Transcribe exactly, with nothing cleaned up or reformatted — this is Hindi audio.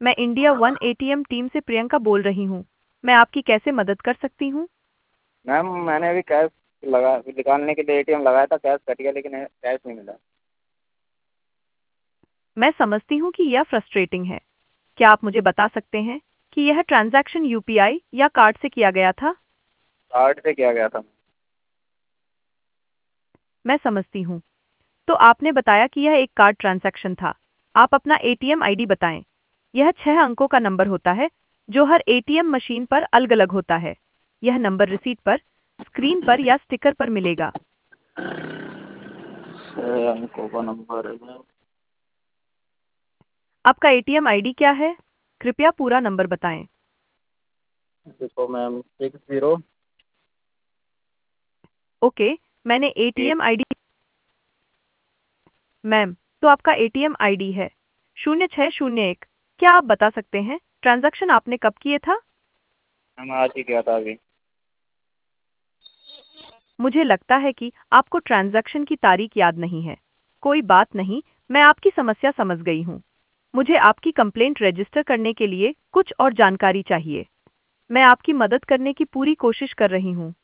मैं इंडिया वन एटीएम टीम से प्रियंका बोल रही हूँ। मैं आपकी कैसे मदद कर सकती हूँ? मैम मैंने अभी कैश लगा निकालने के लिए एटीएम लगाया था, कैश कट गया लेकिन कैश नहीं मिला। मैं समझती हूँ कि यह फ्रस्ट्रेटिंग है। क्या आप मुझे बता सकते हैं कि यह ट्रांजैक्शन यूपीआई या कार्ड से किया गया था? कार्ड से किया गया था। मैं समझती हूँ। तो आपने बताया कि यह एक कार्ड ट्रांजैक्शन था। आप अपना एटीएम आईडी बताएं। यह छह अंकों का नंबर होता है जो हर एटीएम मशीन पर अलग-अलग होता है। यह नंबर रिसीट पर, स्क्रीन पर या स्टिकर पर मिलेगा। छः अंकों का नंबर है मैम। आपका एटीएम आईडी क्या है? कृपया पूरा नंबर बताएं। देखो मैम, सिक्स जीरो ओके, मैंने एट। ATM ID. मैम, तो आपका एटीएम आईडी है शून्य छः शून्य एक। क्या आप बता सकते हैं ट्रांजैक्शन आपने कब किए था? मैम आज ही किया था अभी। मुझे लगता है कि आपको ट्रांजैक्शन की तारीख याद नहीं है। कोई बात नहीं, मैं आपकी समस्या समझ गई हूँ। मुझे आपकी कंप्लेंट रजिस्टर करने के लिए कुछ और जानकारी चाहिए। मैं आपकी मदद करने की पूरी कोशिश कर रही हूँ।